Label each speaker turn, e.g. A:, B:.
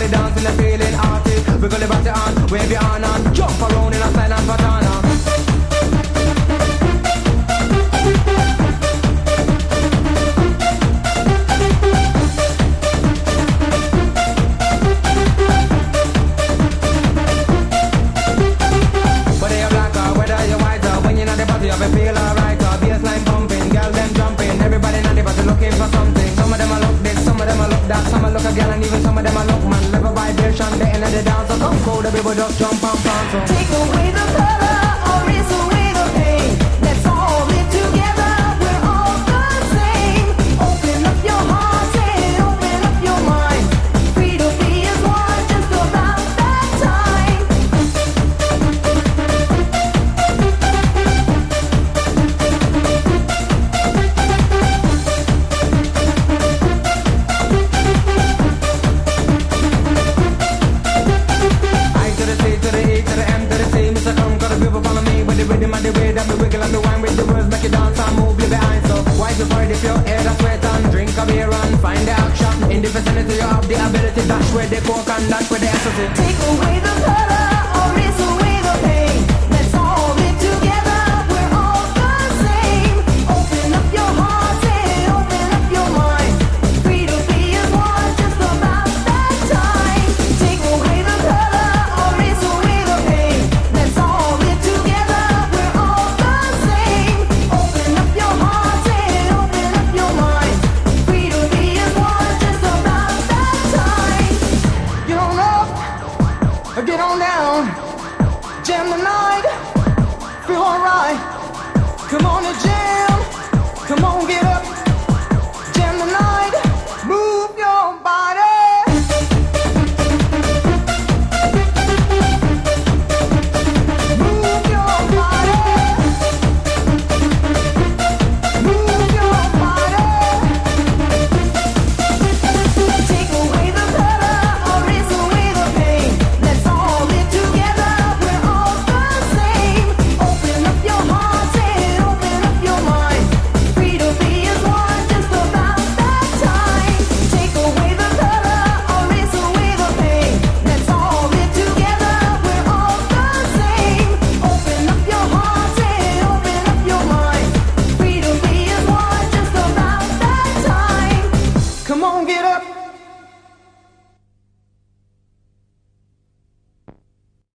A: the dance and the feeling arty. Wiggle your body on, wave your arm on, jump around in a silent patana. You have a feel alright, bassline pumping, girl them jumping, everybody in the body looking for something. Some of them a look this, some of them a look that, some a look a girl and even some of them a look man. Level vibration, the end of the dance, so come cool, the people just jump and bounce. So
B: take away the color, or erase away the pain. Let's all live together, we're all the same. Open up your heart and open up your mind. Free to be as one, just about that time. Rhythm and the way that me wiggle and the wine with the words make you dance and move your behind. So wipe your body if your hair that's wet and drink a beer and find the action. In the vicinity you have the ability, dash where the coke and dash where the ecstasy. Take away the color, or erase away the pain. Let's all live together, we're all the same. Open up your heart and open up your mind. Free to be as one, just about that time. Take away the color, or erase away the pain. Let's all live together, we're all the same. Open up your heart and open up your mind. Free to be as one, just about that time.
A: Get on up, get on down, jam the night, feel alright. Come on and jam.